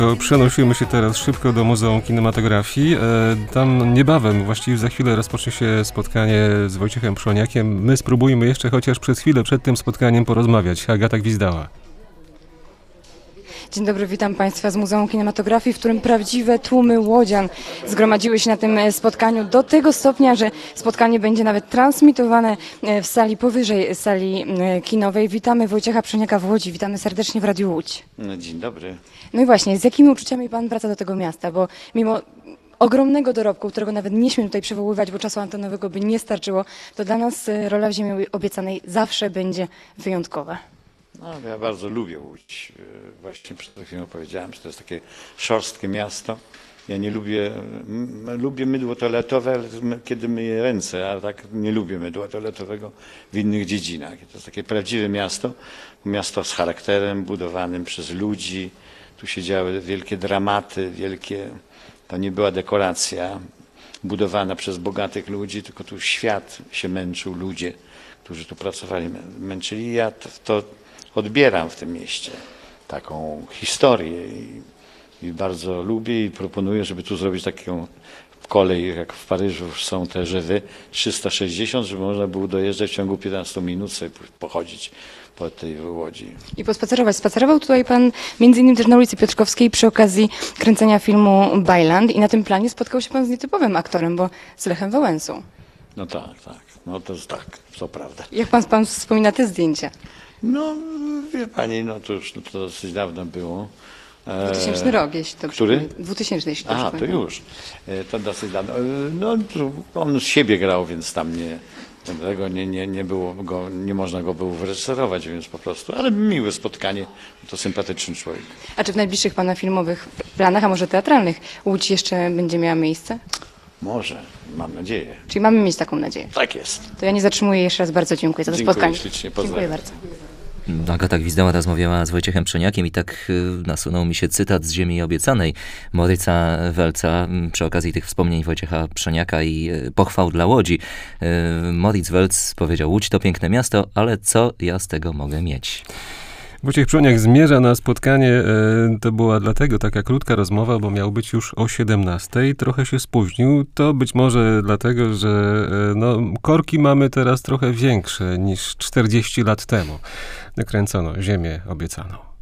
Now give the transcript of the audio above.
Przenosimy się teraz szybko do Muzeum Kinematografii. Tam niebawem, właściwie za chwilę rozpocznie się spotkanie z Wojciechem Przoniakiem. My spróbujmy jeszcze chociaż przez chwilę przed tym spotkaniem porozmawiać. Agata Gwizdała. Dzień dobry, witam Państwa z Muzeum Kinematografii, w którym prawdziwe tłumy łodzian zgromadziły się na tym spotkaniu do tego stopnia, że spotkanie będzie nawet transmitowane w sali powyżej sali kinowej. Witamy Wojciecha Przoniaka w Łodzi, witamy serdecznie w Radiu Łódź. No, dzień dobry. No i właśnie, z jakimi uczuciami Pan wraca do tego miasta, bo mimo ogromnego dorobku, którego nawet nie śmiem tutaj przywoływać, bo czasu antenowego by nie starczyło, to dla nas rola w Ziemi Obiecanej zawsze będzie wyjątkowa. No, ja bardzo lubię Łódź. Właśnie przed chwilą powiedziałem, że to jest takie szorstkie miasto. Ja nie lubię, lubię mydło toaletowe, kiedy myję ręce, a tak nie lubię mydła toaletowego w innych dziedzinach. To jest takie prawdziwe miasto, miasto z charakterem, budowanym przez ludzi. Tu się działy wielkie dramaty, to nie była dekoracja budowana przez bogatych ludzi, tylko tu świat się męczył, ludzie, którzy tu pracowali, męczyli. Ja to odbieram w tym mieście, taką historię i bardzo lubię i proponuję, żeby tu zrobić taką kolej, jak w Paryżu są te żywy 360, żeby można było dojeżdżać w ciągu 15 minut, sobie pochodzić po tej Łodzi. I pospacerować. Spacerował tutaj Pan między innymi też na ulicy Piotrkowskiej przy okazji kręcenia filmu Bajland i na tym planie spotkał się Pan z nietypowym aktorem, bo z Lechem Wałęsą. No tak. No to jest tak, to prawda. Jak Pan wspomina te zdjęcia? No, wie Pani, no to już to dosyć dawno było. 2000 rok, jeśli to Który? 2000, jeśli to A, to już. To dosyć dawno. No, on z siebie grał, więc tam nie było go, nie można go było wyreżyserować, więc po prostu, ale miłe spotkanie, to sympatyczny człowiek. A czy w najbliższych Pana filmowych planach, a może teatralnych, Łódź jeszcze będzie miała miejsce? Może, mam nadzieję. Czyli mamy mieć taką nadzieję. Tak jest. To ja nie zatrzymuję, jeszcze raz bardzo dziękuję za to spotkanie. Ślicznie, Dziękuję pozdrawiam. bardzo. Agata Gwizdała rozmawiała z Wojciechem Przoniakiem i tak nasunął mi się cytat z Ziemi Obiecanej Moryca Welca przy okazji tych wspomnień Wojciecha Przoniaka i pochwał dla Łodzi. Moritz Welc powiedział: Łódź to piękne miasto, ale co ja z tego mogę mieć? Wojciech Przoniak zmierza na spotkanie. To była dlatego taka krótka rozmowa, bo miał być już o 17:00. Trochę się spóźnił. To być może dlatego, że korki mamy teraz trochę większe niż 40 lat temu. Nakręcono Ziemię Obiecaną.